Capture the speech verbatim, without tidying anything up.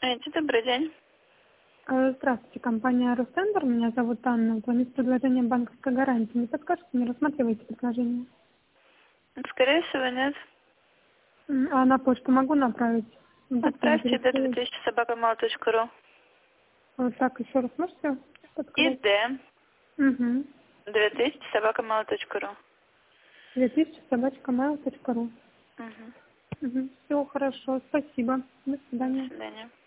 Эти, добрый день. Э, Здравствуйте, компания Ростендер. Меня зовут Анна. Звонит предложение банковской гарантии. Не подскажете, не рассматриваете предложение? Скорее всего, нет. М, А на почту могу направить? Вдруг не Отправьте до интересует. две тысячи собака мал точка ру. Вот так еще раз можете подсказать? ИД Угу. две тысячи собака мал точка ру. две тысячи собачка mail точка ру. Угу. Угу. Все хорошо, спасибо. До До свидания. свидания.